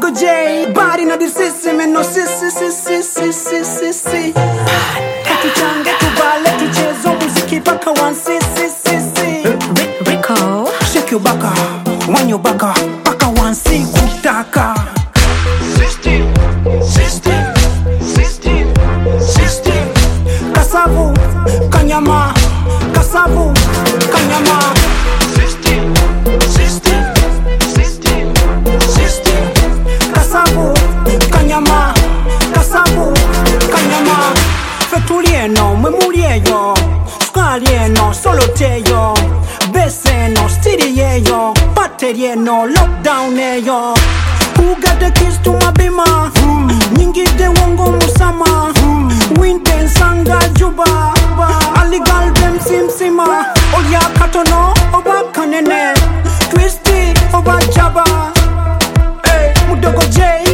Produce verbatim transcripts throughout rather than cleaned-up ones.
Mudogo J, body na disisi meno si si si si si si si si. Katu change tubale tuchezo muziki baka one si si si si. Rico, shake your baka, one your baka, baka one si kutaka. System, system, system, system. Kasavu, kanyama, kasavu, kanyama. System, system, system, system. Kasavu, kanyama, kasavu, kanyama. Fetulieno, memulieyo, skalieno, soloteyo, beseno, stiriyeyo, baterieno, lockdowneyo. Who got the keys to my bima? Nyingi de wongo musama. Winten sanga juba. Aligal dem sim sima. Oya katono oba kanene. Twisty oba jaba. Hey, Mudogo J.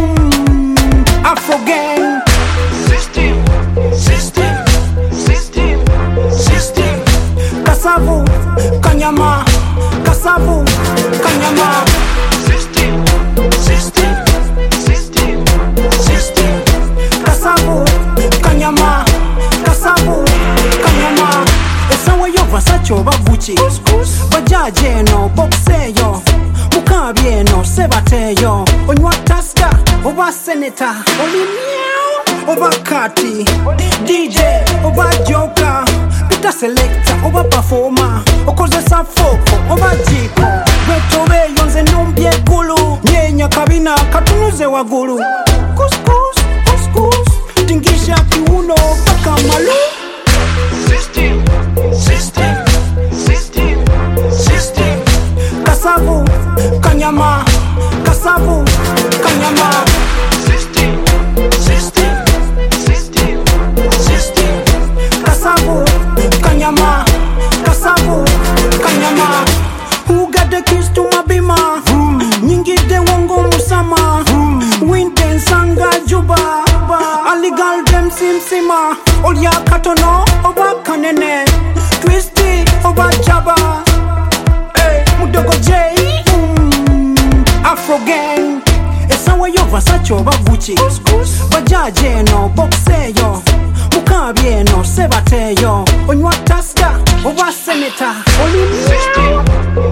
Mm, Afro gang. System, system, system, system. Kasavu, kanyama. Kasavu, kanyama. System, system, system, system. Kasavu, kanyama. Kasavu, kanyama. Esawe yo Versace oba Gucci. Bajaje no boxeyo. Mukabye no sebateyo. Onywa taska oba senator. Oli meow oba kati. D J oba joker. Peter selector oba performer. Okozesa foko oba jiko. Betobe yonze nombye gulu. Nyenya kabina katunuze wagulu. Couscous, couscous. Tingisha kiuno paka malu. System, system, system, system. Kasavu, kanyama. Kasavu, kanyama. System, system, system, system. Kasavu, kanyama. Kasavu, kanyama. Who got the keys to my bima? Nyingi de wongo musama. Winten sanga juba. Aligal dem sim sima. Oya katono oba kanene. Twisty oba jaba. Hey, Mudogo J. Mm, Afro gang. Esawe yo Versace oba Gucci. Bajaje no boxeyo. Mukabye no sebateyo. Onywa taska oba senator. Oli meow. System,